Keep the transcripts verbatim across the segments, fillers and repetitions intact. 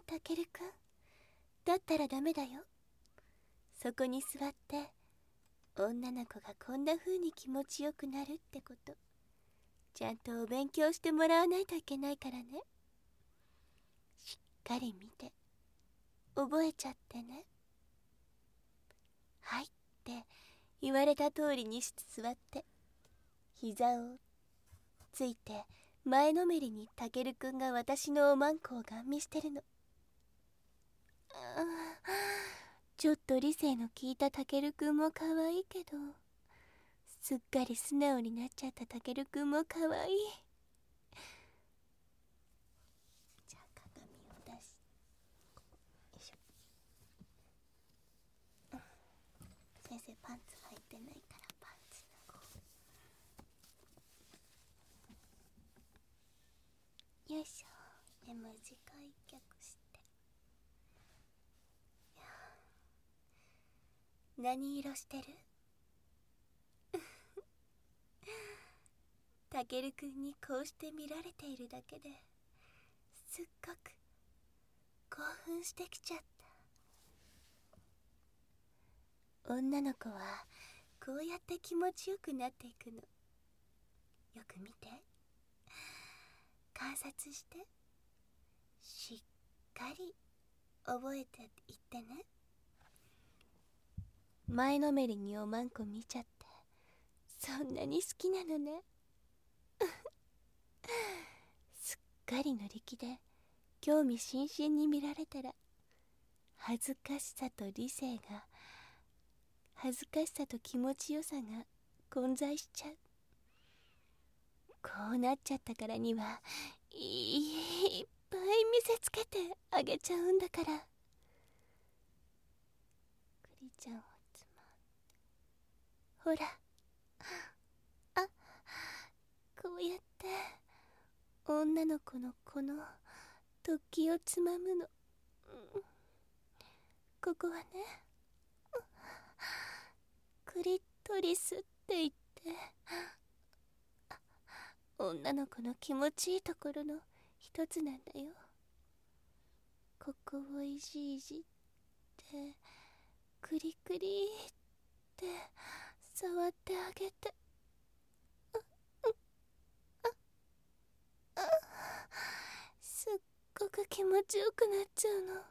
タケルくん。だったらダメだよ。そこに座って女の子がこんな風に気持ちよくなるってことちゃんとお勉強してもらわないといけないからね。しっかり見て覚えちゃってね。はいって言われた通りにして座って、膝をついて前のめりにタケルくんが私のおまんこをガン見してるの。ちょっと理性の効いたタケルくんも可愛いけど、すっかり素直になっちゃったタケルくんも可愛い。じゃあ鏡を出し、よいしょ。先生パンツ履いてないからパンツ脱ごう。よいしょ。で、短い脚して。何色してる？タケルくんにこうして見られているだけですっごく興奮してきちゃった。女の子はこうやって気持ちよくなっていくの。よく見て、観察して、しっかり覚えていってね。前のめりにおまんこ見ちゃってそんなに好きなのね。すっかり乗り気で興味津々に見られたら、恥ずかしさと理性が恥ずかしさと気持ちよさが混在しちゃう。こうなっちゃったからにはいっぱい見せつけてあげちゃうんだから。クリちゃんをつまんで、ほら、あ、こうやって女の子のこの突起をつまむの、うん、ここはね、クリトリスって言って女の子の気持ちいいところの一つなんだよ。ここをいじいじってクリクリって触ってあげて、すっごく気持ちよくなっちゃうの。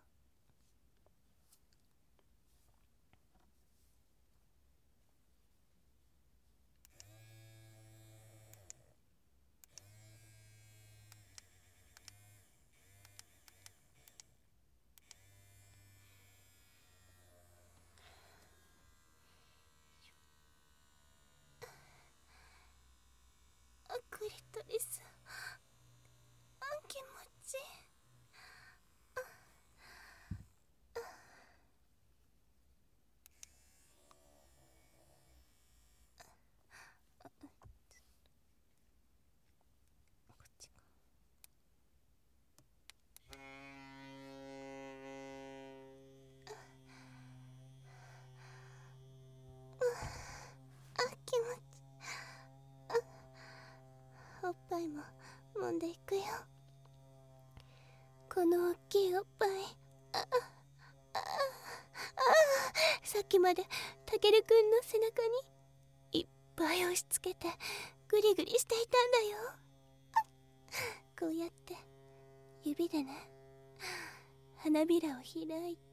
クリトリス、あ、気持ちいい。おっぱいも揉んでいくよ。この大きいおっぱい、ああああ、さっきまでタケルくんの背中にいっぱい押し付けてグリグリしていたんだよ。こうやって指でね、花びらを開いて、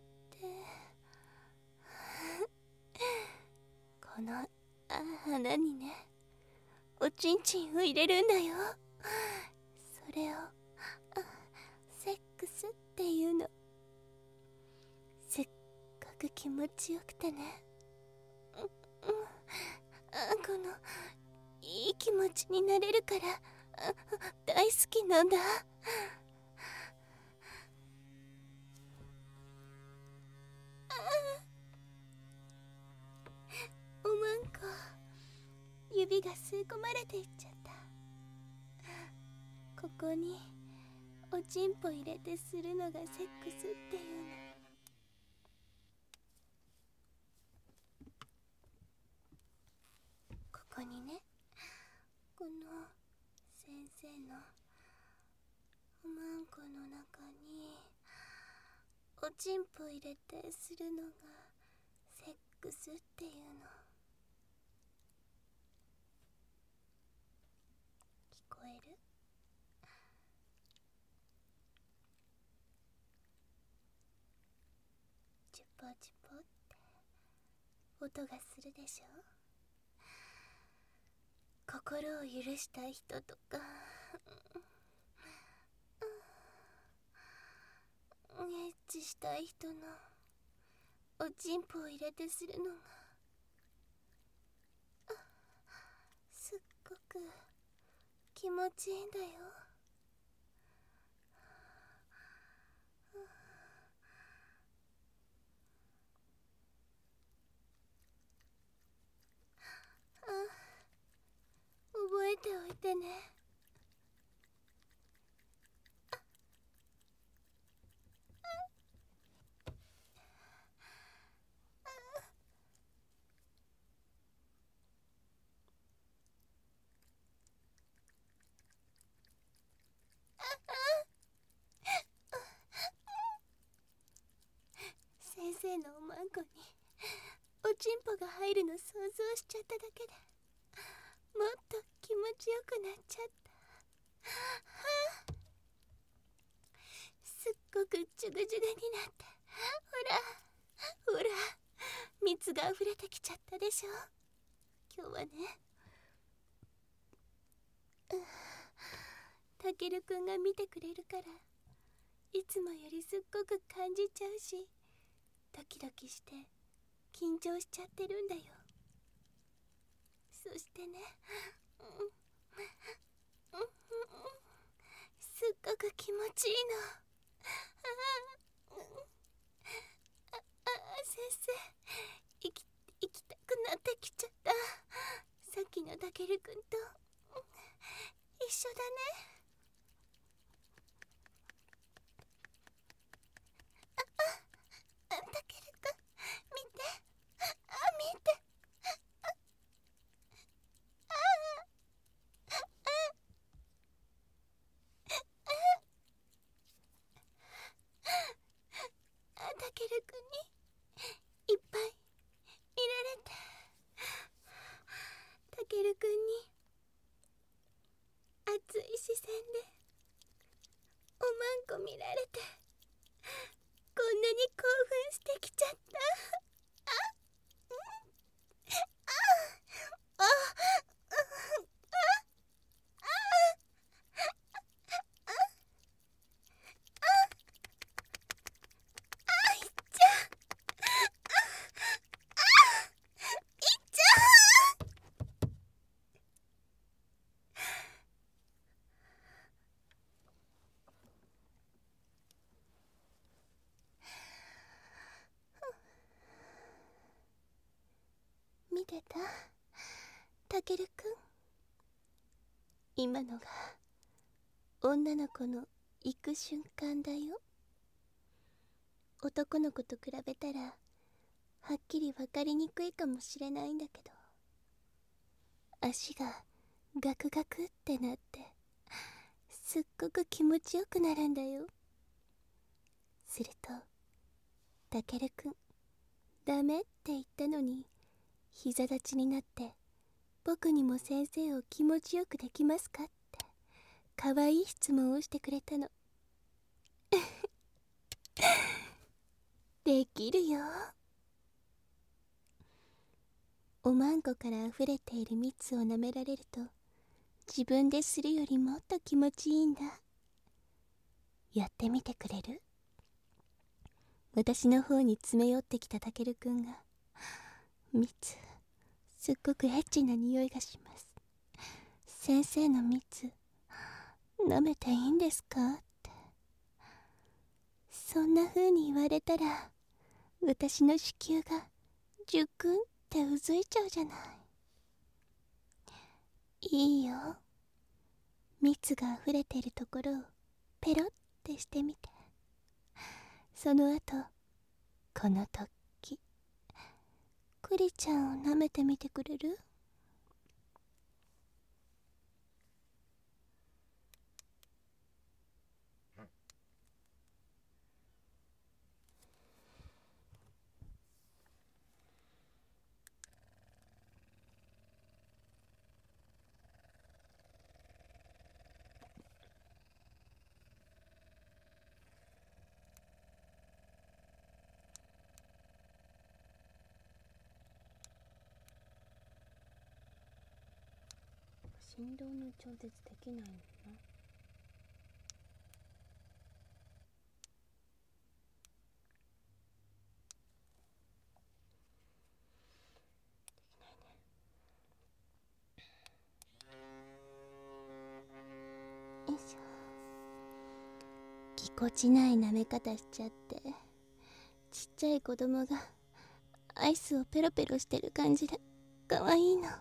このあ花にね、おちんちんを入れるんだよ。それをセックスっていうの。すっごく気持ちよくてね、うんうん、あ、このいい気持ちになれるから大好きなんだ。おまんこ、指が吸い込まれていっちゃった。ここにおちんぽ入れてするのがセックスっていうの。ここにね、この先生のおまんこの中におちんぽ入れてするのがセックスっていうの。聞こえる？チュポチュポって音がするでしょ。心を許した人とかエッチしたい人のおちんぽを入れてするのがすっごく気持ちいいんだよ。覚えておいてね。先生のおまんこにおちんぽが入るの想像しちゃっただけでもっと気持ちよくなっちゃった。すっごくジュグジュグになって、ほらほら蜜が溢れてきちゃったでしょ。今日はね、たけるくんが見てくれるからいつもよりすっごく感じちゃうし、ドキドキして緊張しちゃってるんだよ。そしてね、うんうんうん、すっごく気持ちいいの。ああ、先生、行き行きたくなってきちゃった。さっきのたけるくんと一緒だね。あ、たけるくん、見て、あ、見て、あああ、たけるくんにいっぱい見られて、たけるくんに熱い視線でおまんこ見られて、こんなに興奮してきちゃった。あ、うん、ああ、あ、うん、あ、あ、あ、あ、いっちゃ、あ、あ、いっちゃ。見てた？たけるくん、今のが女の子の行く瞬間だよ。男の子と比べたらはっきり分かりにくいかもしれないんだけど、足がガクガクってなってすっごく気持ちよくなるんだよ。するとたけるくん、ダメって言ったのに膝立ちになって、僕にも先生を気持ちよくできますかってかわいい質問をしてくれたの。できるよ。おまんこからあふれている蜜を舐められると自分でするよりもっと気持ちいいんだ。やってみてくれる？私の方に詰め寄ってきたたけるくんが、蜜、すっごくエッチな匂いがします。先生の蜜、舐めていいんですかって。そんな風に言われたら、私の子宮がジュクンってうずいちゃうじゃない。いいよ。蜜が溢れてるところをペロってしてみて。その後、この時、クリちゃんを舐めてみてくれる？ 振動の調節できないのな。よいしょ。ぎこちない舐め方しちゃって、ちっちゃい子供がアイスをペロペロしてる感じでかわいいの。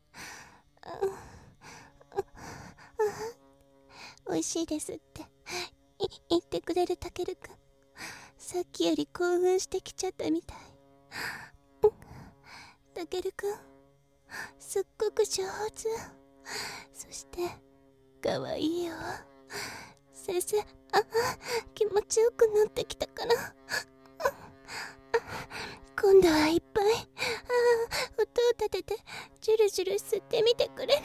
おいしいですってい言ってくれるたけるくん、さっきより興奮してきちゃったみたい。たけるくんすっごく上手、そしてかわいいよ。先生、あ気持ちよくなってきたから、今度はいっぱいあ音を立ててジュルジュル吸ってみてくれる？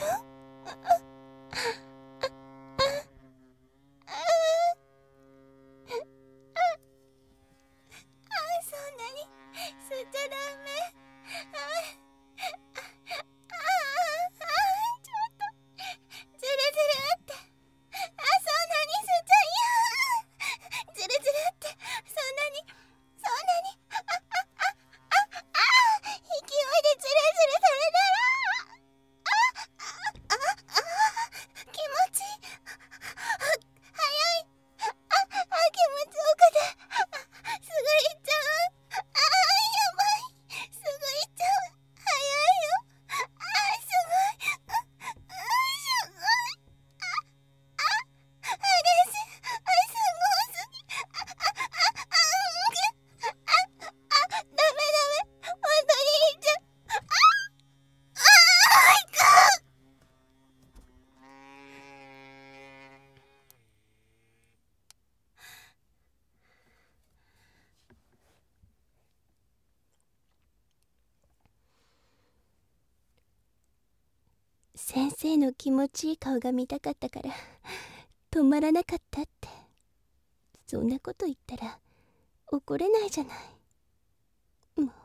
先生の気持ちいい顔が見たかったから止まらなかったって。そんなこと言ったら怒れないじゃない。もう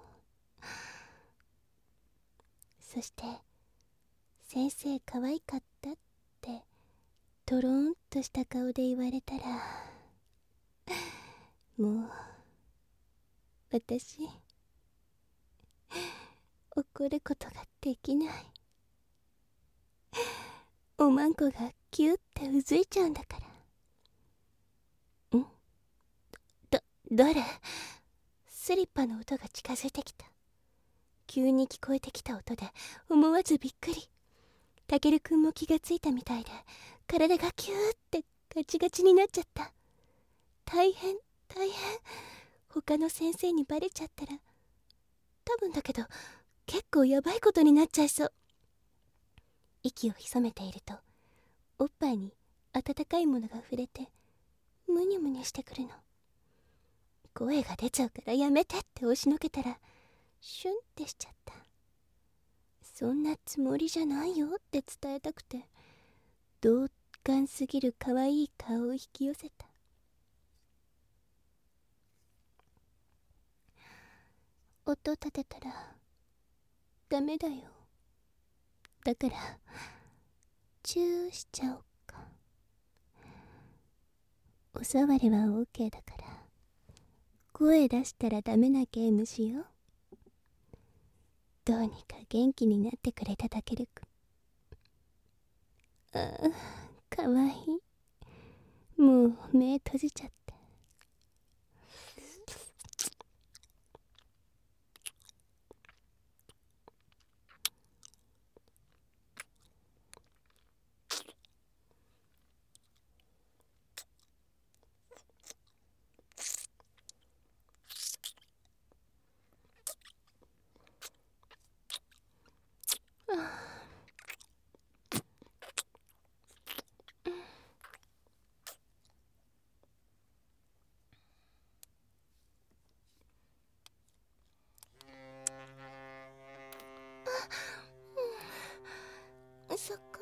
そして先生可愛かったってトローンとした顔で言われたら、もう私怒ることができない。おまんこがキューってうずいちゃうんだから。んだ、誰？スリッパの音が近づいてきた。急に聞こえてきた音で思わずびっくり。たけるくんも気がついたみたいで体がキューってガチガチになっちゃった。大変大変。他の先生にバレちゃったら多分だけど結構やばいことになっちゃいそう。息を潜めているとおっぱいに温かいものが触れてムニュムニュしてくるの。声が出ちゃうからやめてって押しのけたらシュンってしちゃった。そんなつもりじゃないよって伝えたくて同感すぎる可愛い顔を引き寄せた。音立てたらダメだよ。だからチューしちゃおうか。おさわりは オーケー だから声出したらダメなゲームしよう。どうにか元気になってくれたたけるくん。ああかわいい。もう目閉じちゃって。そこ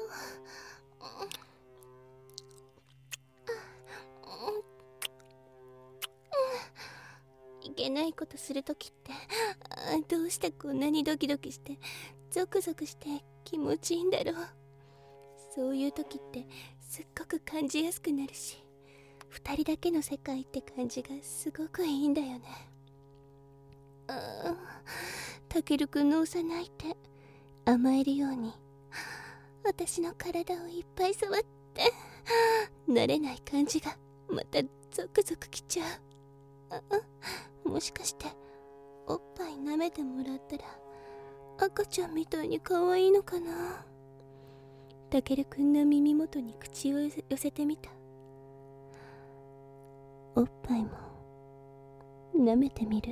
いけないことするときってどうしてこんなにドキドキしてゾクゾクして気持ちいいんだろう。 そういう時ってすっごく感じやすくなるし、二人だけの世界って感じがすごくいいんだよね。ああ、たけるくんの幼い手甘えるように私の体をいっぱい触って慣れない感じがまたゾクゾクきちゃう。ああ、もしかしておっぱい舐めてもらったら赤ちゃんみたいに可愛いのかな。たけるくんの耳元に口を寄せてみた。おっぱいも舐めてみる？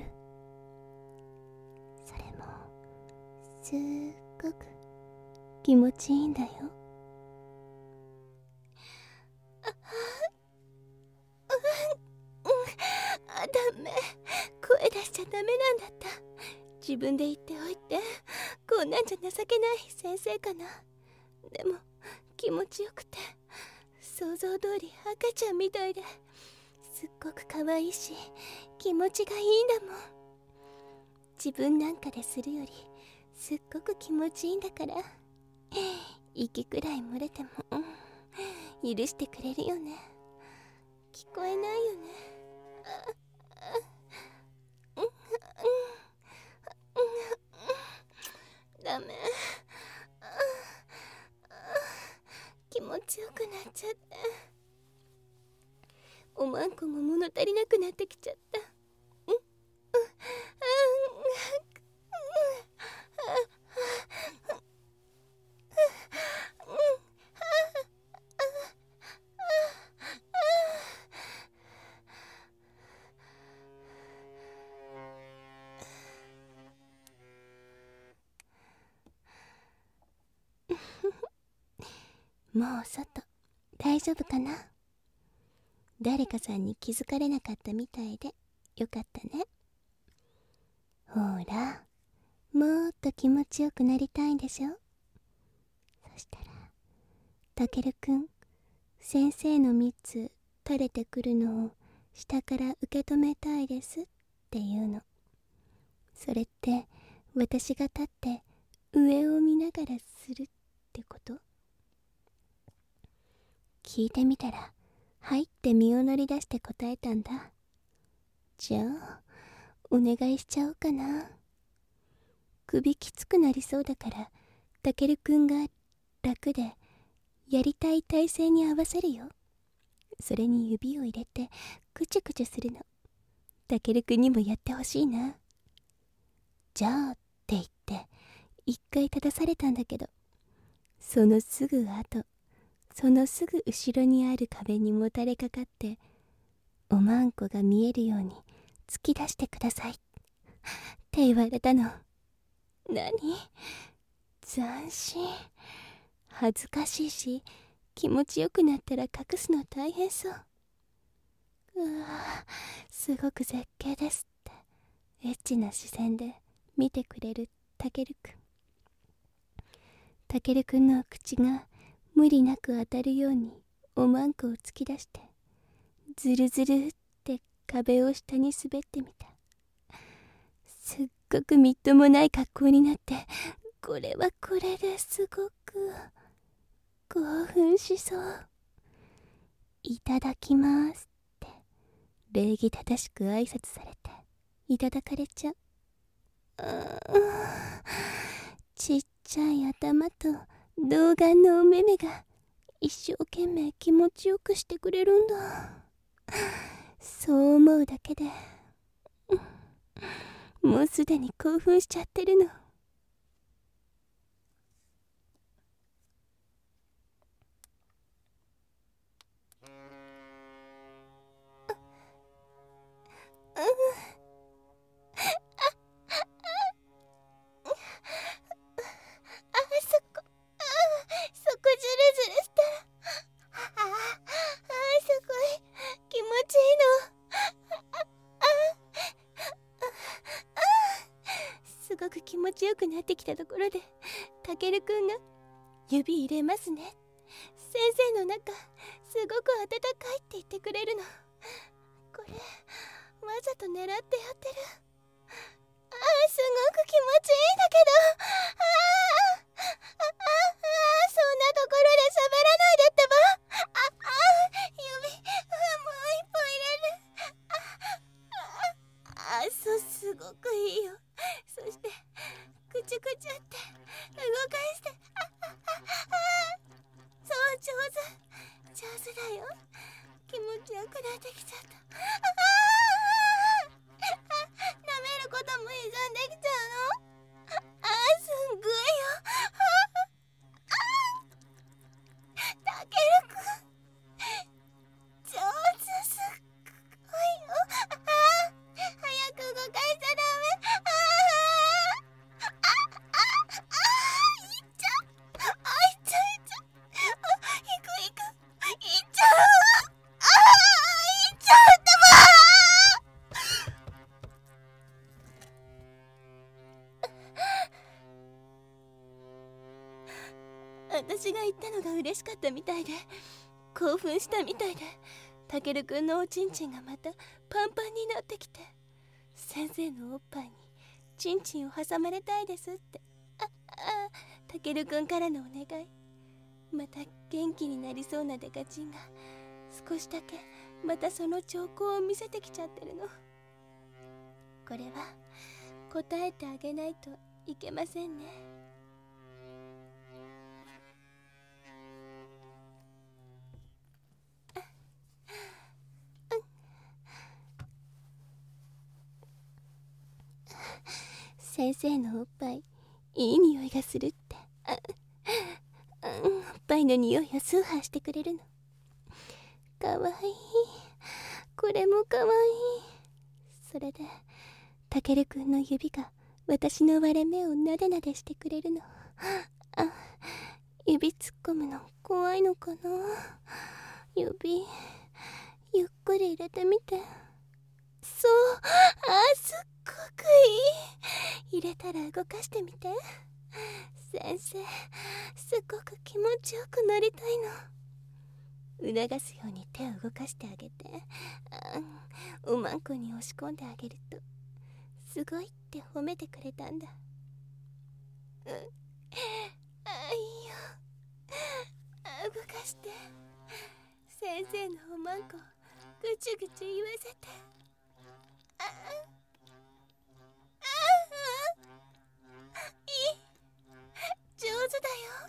それもすっごく気持ちいいんだよ。あ、あ、ダメ、声出しちゃダメなんだった。自分で言っておいて、こんなんじゃ情けない先生かな。でも気持ちよくて、想像通り赤ちゃんみたいですっごく可愛いし気持ちがいいんだもん。自分なんかでするよりすっごく気持ちいいんだから、息くらい漏れても、うん、許してくれるよね。聞こえないよね。ダメ、気持ちよくなっちゃって、おまんこも物足りなくなってきちゃった。もう外大丈夫かな。誰かさんに気づかれなかったみたいでよかったね。ほら、もっと気持ちよくなりたいんでしょ。そしたらたけるくん、先生の蜜垂れてくるのを下から受け止めたいですっていうの。それって私が立って上を見ながらするってこと？聞いてみたら、はいって身を乗り出して答えたんだ。じゃあお願いしちゃおうかな。首きつくなりそうだから、たけるくんが楽でやりたい体勢に合わせるよ。それに指を入れてクチュクチュするの。たけるくんにもやってほしいな。じゃあって言って一回立たされたんだけど、そのすぐ後、そのすぐ後ろにある壁にもたれかかって、おまんこが見えるように突き出してくださいって言われたの。何？斬新。恥ずかしいし、気持ちよくなったら隠すの大変そう。うわぁ、すごく絶景ですってエッチな視線で見てくれるたけるくん。たけるくんの口が無理なく当たるようにおまんこを突き出して、ずるずるって壁を下に滑ってみた。すっごくみっともない格好になって、これはこれですごく興奮しそう。いただきますって礼儀正しく挨拶されていただかれちゃう。ちっちゃい頭と童顔のお目目が一生懸命気持ちよくしてくれるんだ。そう思うだけでもうすでに興奮しちゃってるの。すごく気持ちよくなってきたところで、たけるくんが指入れますね。先生の中すごく温かいって言ってくれるの。これわざと狙ってやってる。あー、すごく気持ちいいんだけど。あそんなところで喋らないでってば。ああ、指、もう一本入れる。ああ、そう、すごくいいよ。そしてくちゅくちゅって動かして、ああああ、そう、上手上手だよ。気持ちよくなってきちゃった。ああ、舐めることも依存できちゃうの？ああ、すんごいよ。たけるくん、上手、すっごいよ。ああ、早く動かしちゃダメ。ああ、ああ、ああ、いっちゃう。あ、いっちゃう、いっちゃう。あ、いくいく、いっちゃう。ああ、いっちゃうってば。私が言ったのが嬉しかったみたいで、興奮したみたいで、たけるくんのおちんちんがまたパンパンになってきて、先生のおっぱいにちんちんを挟まれたいですって、ああ、たけるくんからのお願い。また元気になりそうなデカチンが少しだけまたその兆候を見せてきちゃってるの。これは答えてあげないといけませんね。先生のおっぱいいい匂いがするって、あ、うん、おっぱいの匂いを崇拝してくれるの。かわいい、これもかわいい。それでたけるくんの指が私の割れ目をなでなでしてくれるの。あ、指突っ込むの怖いのかな。指ゆっくり入れてみて。そう、あ、すっごくいい。入れたら動かしてみて。先生、すっごく気持ちよくなりたいの。促すように手を動かしてあげて、あ、おまんこに押し込んであげるとすごいって褒めてくれたんだ。うん、あ、いいよ。あ、動かして。先生のおまんこぐちゅぐちゅ言わせて。ああ、ああ、いい、上手だよ。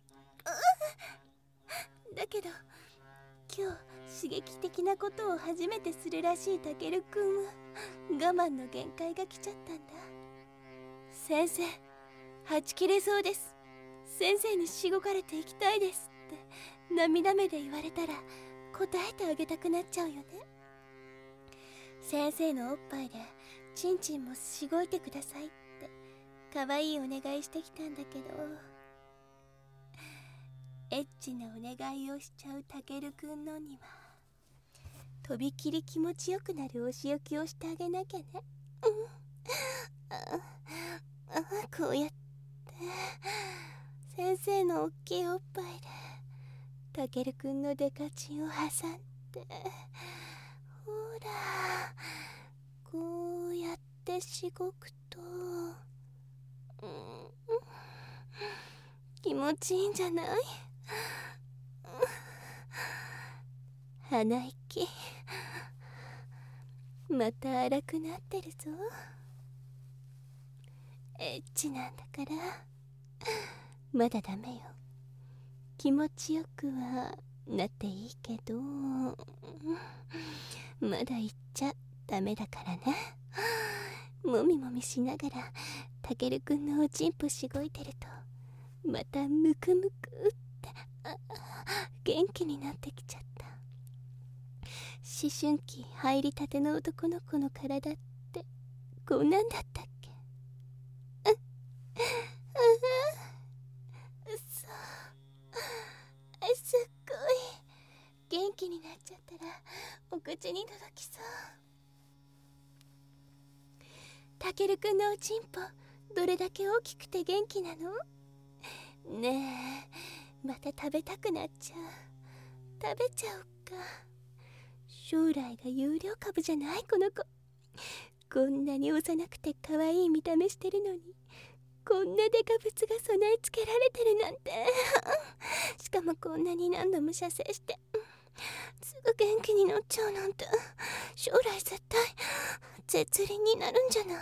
うん、だけど今日刺激的なことを初めてするらしいたけるくんは我慢の限界が来ちゃったんだ。先生、はち切れそうです。先生にしごかれていきたいですって涙目で言われたら答えてあげたくなっちゃうよね。先生のおっぱいでちんちんもしごいてくださいってかわいいお願いしてきたんだけど、エッチなお願いをしちゃうたけるくんのにはとびきり気持ちよくなるお仕置きをしてあげなきゃね。うん、ああ、こうやって先生のおっきいおっぱいでたけるくんのデカチンを挟んで、ほらこうやってしごくと、うん、気持ちいいんじゃない？鼻息また荒くなってるぞ。エッチなんだからまだダメよ。気持ちよくはなっていいけど、まだ言っちゃダメだからね。もみもみしながらたけるくんのおちんぽしごいてるとまたムクムクって、あ、元気になってきちゃった。思春期入りたての男の子の体ってこんなんだったっけ。う、う、うそ、すっごい元気になっちゃったらお口に届きそう。たけるくんのおちんぽどれだけ大きくて元気なの？ねえ、また食べたくなっちゃう。食べちゃおっか。将来が有料株じゃないこの子。こんなに幼くて可愛い見た目してるのにこんなデカブツが備え付けられてるなんてしかもこんなに何度も射精してすぐ元気になっちゃうなんて、将来絶対絶倫になるんじゃない？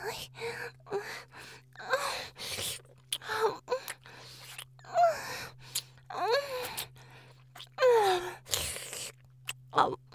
あっ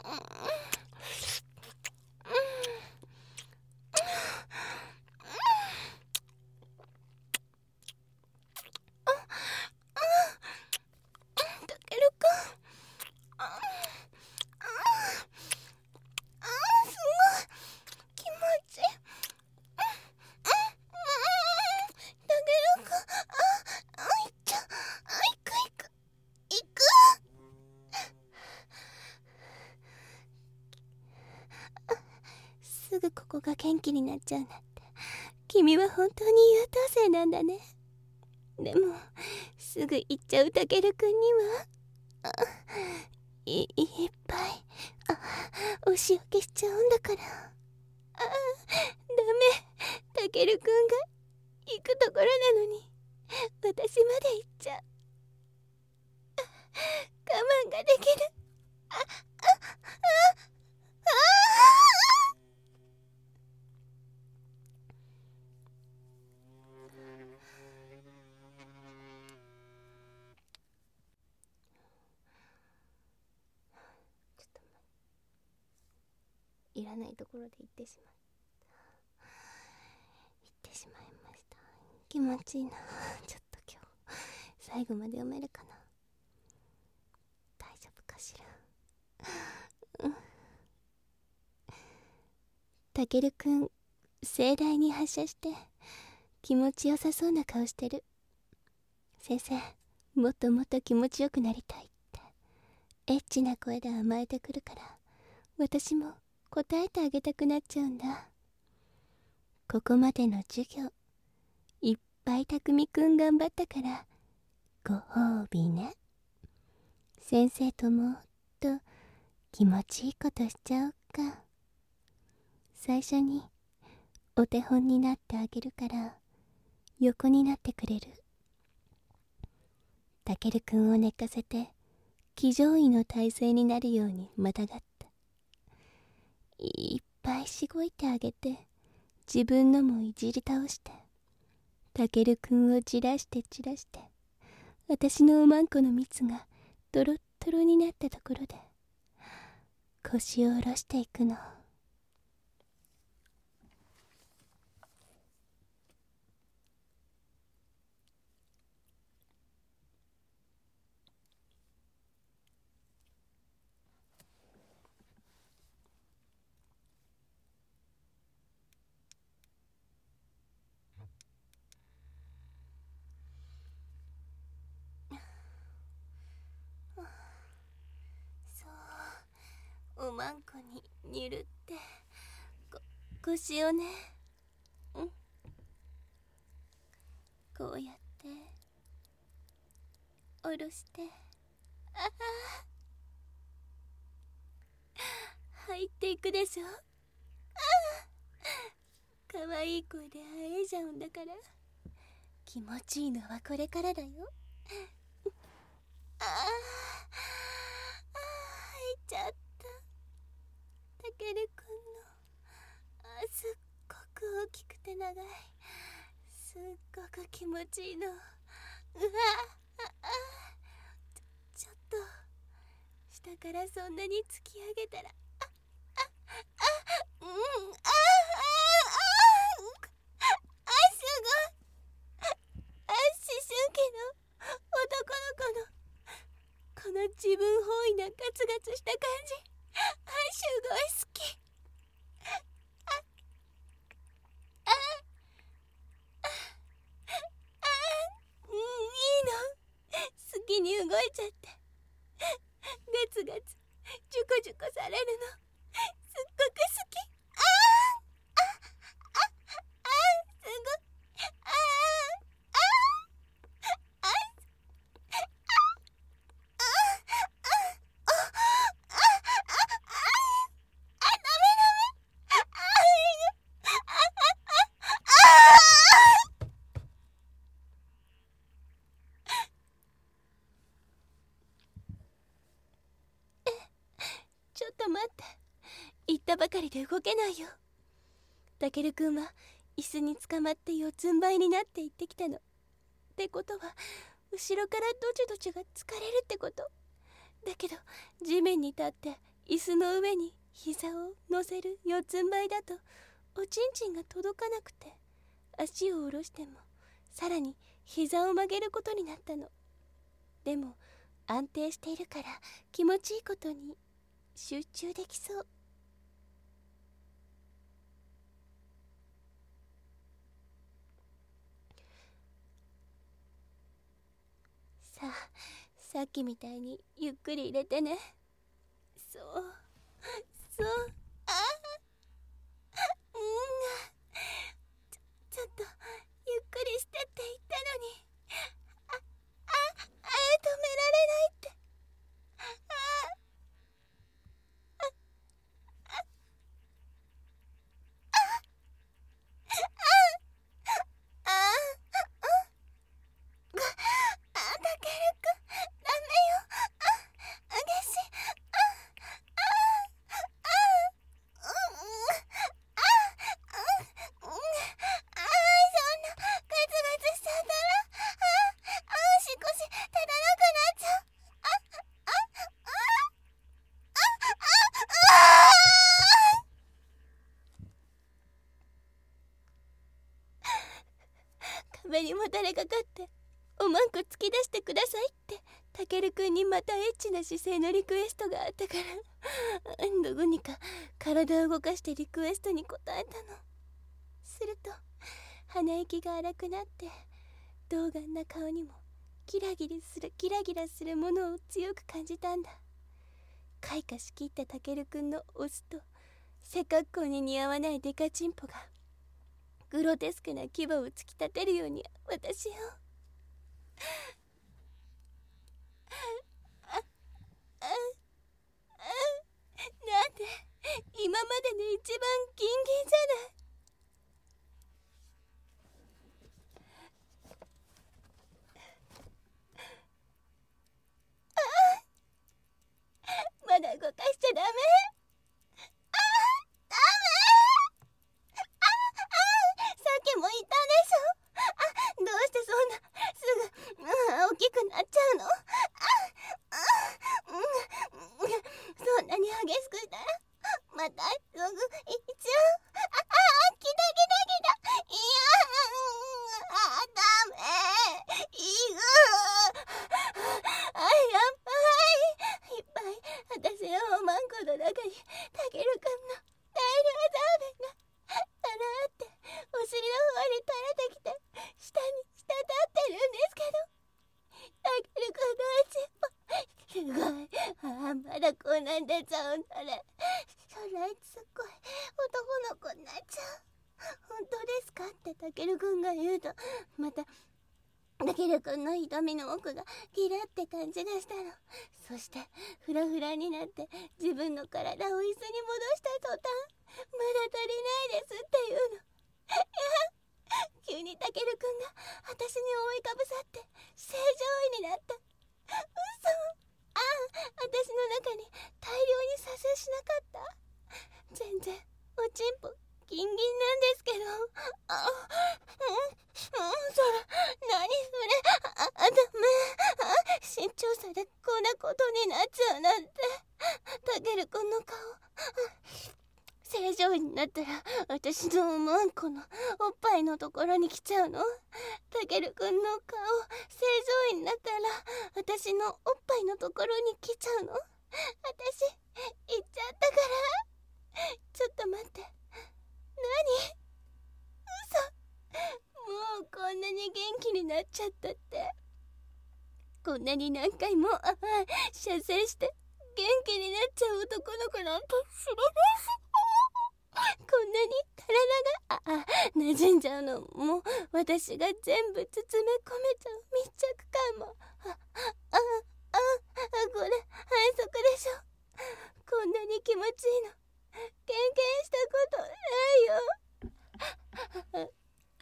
すぐここが元気になっちゃうなんて、君は本当に優等生なんだね。でもすぐ行っちゃうたけるくんには、い, いっぱいあお仕置きしちゃうんだから。あダメ、たけるくんが行くところなのに私まで行っちゃう。我慢ができる。ああああいらないところで行ってしまい行ってしまいました。気持ちいいな。ちょっと今日最後まで読めるかな。大丈夫かしら。うんたけるくん盛大に発射して気持ちよさそうな顔してる。先生、もっともっと気持ちよくなりたいってエッチな声で甘えてくるから、私も答えてあげたくなっちゃうんだ。ここまでの授業いっぱいたくみくん頑張ったからご褒美ね。先生ともっと気持ちいいことしちゃおうか。最初にお手本になってあげるから横になってくれる？たけるくんを寝かせて騎乗位の体勢になるようにまたがった。いっぱいしごいてあげて自分のもいじり倒して、たけるくんをじらしてじらして、私のおまんこの蜜がドロッドロになったところで腰を下ろしていくの。そう、おまんこににるってこ腰をね、うん、こうやって下ろして、ああ入っていくでしょ。ああかわいい声であえちゃうんだから、気持ちいいのはこれからだよ。ああ、ああ入っちゃった。たけるくんのあすっごく大きくて長い、すっごく気持ちいいの。うわああちょちょっと下からそんなに突き上げたら、あああうんああああすごい、あ思春期の男の子のこの自分本位なガツガツした感じ、あすごい好き。ああああうんいいの、好きに動いちゃってガツガツジュコジュコされるのすっごく好き。あああああすごい、ああああ言ったばかりで動けないよ。たけるくんは椅子につかまって四つん這いになって行ってきたの。ってことは後ろからドチドチが疲れるってこと。だけど地面に立って椅子の上に膝を乗せる四つん這いだとおちんちんが届かなくて、足を下ろしてもさらに膝を曲げることになったの。でも安定しているから気持ちいいことに集中できそう。さあ、さっきみたいにゆっくり入れてね。そうそう、ああ、うんちょ、ちょっとゆっくりしてって言ったのに、あ、あ、あえ止められないって。ああ、あ、あ、あ、あ、あ、たけるくん、ダメよ。あ、激しい。あ、あ、あ、うん、あ、うん、あ、そんなガツガツしちゃったら、あ、あ、しこし立たなくなっちゃう。あ、あ、あ、あ、あ、壁にもたれかかっておまんこ突き出してくださいってたけるくんにまたエッチな姿勢のリクエストがあったから、どうにか体を動かしてリクエストに応えたの。すると鼻息が荒くなって童顔な顔にもキラギラするキラギラするものを強く感じたんだ。開花しきったたけるくんのオスと背格好に似合わないデカチンポがグロテスクな牙を突き立てるように私をあ、あ、あ、なんで今までで一番ギンギンじゃない。まだ動かしちゃダメ。あ、ダメ。あ、あ、さっきも言ったでしょ。あ、どうしてそんなすぐ、うん、大きくなっちゃうの。あ、あ、うん、うん、そんなに激しくしたらまたすぐいっちゃう。あ、あ、来た来た来た。いや、あ、ダメ。いぐあ、やっぱりいっぱい私のおまんこの中にたけるくんの大量ザーメンがあらあってお尻の方に垂れてきて下に滴ってるんですけど、たけるくんの足もすごい。ああ、まだこんなん出ちゃうんだね。そらいつすっごい男の子になっちゃう。本当ですかってたけるくんが言うと、またたけるくんの瞳の奥がギラって感じがしたの。そしてフラフラになって自分の体を椅子に戻した途端、まだ足りないですって言うの。いや、急にたけるくんが私に覆いかぶさって正常位になった。嘘。ああ、私の中に大量に射精しなかった。全然おちんぽギンギンなんですけど。あ、うん、うん、それ何それ。あ、あ、ダメ。あ、身長差でこんなことになっちゃうなんて。たけるくんの顔正常位になったら私のおまんこのおっぱいのところに来ちゃうの。たけるくんの顔正常位になったら私のおっぱいのところに来ちゃうの。私行っちゃったから。ちょっと待って、何？嘘。もうこんなに元気になっちゃったって。こんなに何回もあ射精して元気になっちゃう男の子なんて知らないし、こんなに体がああ馴染んじゃうのも私が全部包み込めちゃう密着感もああああこれ反則でしょ。こんなに気持ちいいの経験したことないよ。ああ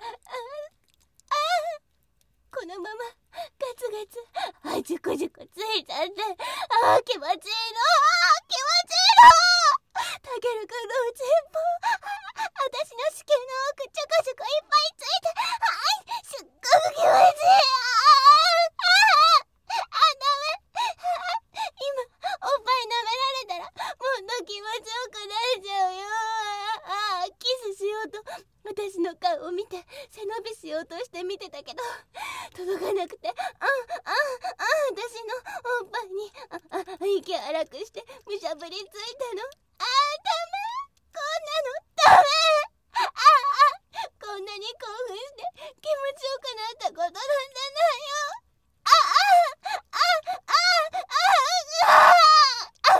あこのままガツガツあジュコジュコついちゃって、ああ気持ちいいの、あ気持ちいいの。たけ私の顔を見て背伸びしようとして見てたけど届かなくて、あんあんあん私のおっぱいにああ息荒くしてむしゃぶりついたの。あーダメ、こんなのダメ。ああこんなに興奮して気持ちよくなったことなんてないよ。ああああああああああ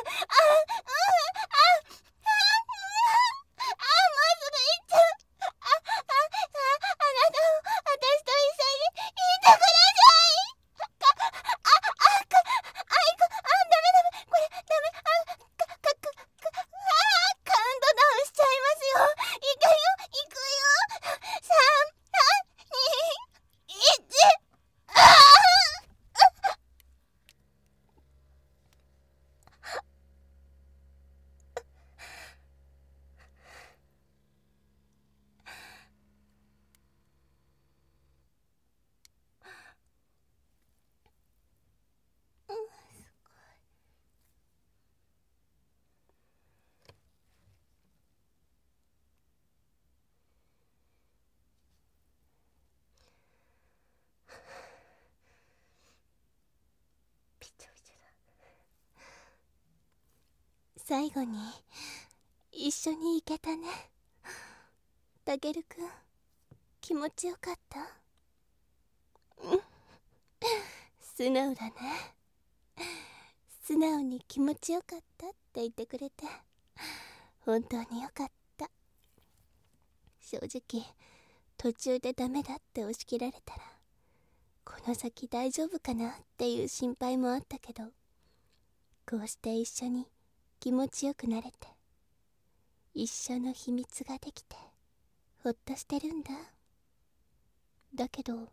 最後に一緒に行けたね。たけるくん、気持ちよかった？うん素直だね。素直に気持ちよかったって言ってくれて本当によかった。正直途中でダメだって押し切られたらこの先大丈夫かなっていう心配もあったけど、こうして一緒に気持ちよくなれて一緒の秘密ができてほっとしてるんだ。だけど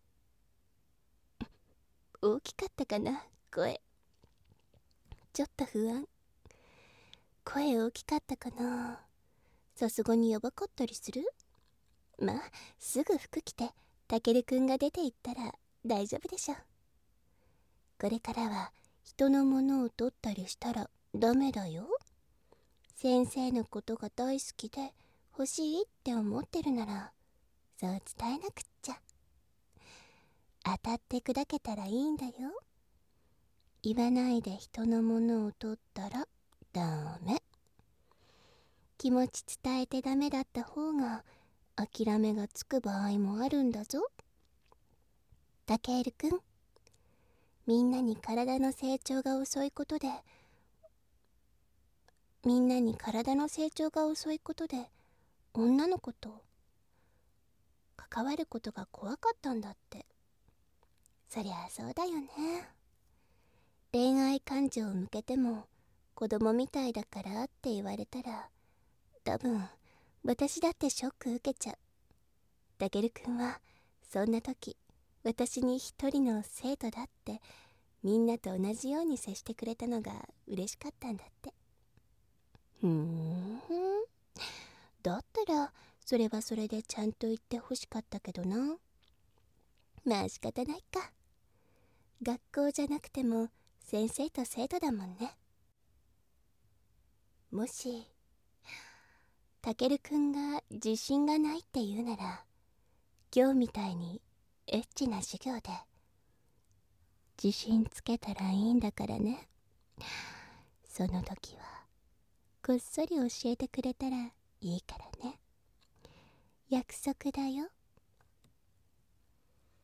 大きかったかな、声。ちょっと不安。声大きかったかな。さすがにやばかったりする？まあすぐ服着てたけるくんが出て行ったら大丈夫でしょ。これからは人のものを取ったりしたらダメだよ。先生のことが大好きで欲しいって思ってるならそう伝えなくっちゃ。当たって砕けたらいいんだよ。言わないで人のものを取ったらダメ。気持ち伝えてダメだった方が諦めがつく場合もあるんだぞ。たけるくん、みんなに体の成長が遅いことでみんなに体の成長が遅いことで女の子と関わることが怖かったんだって。そりゃそうだよね。恋愛感情を向けても子供みたいだからって言われたら多分私だってショック受けちゃう。たけるくんはそんな時私に一人の生徒だってみんなと同じように接してくれたのが嬉しかったんだって。ふーん、だったらそれはそれでちゃんと言ってほしかったけどな。まあ仕方ないか。学校じゃなくても先生と生徒だもんね。もしたけるくんが自信がないって言うなら今日みたいにエッチな授業で自信つけたらいいんだからね。その時はこっそり教えてくれたらいいからね。約束だよ。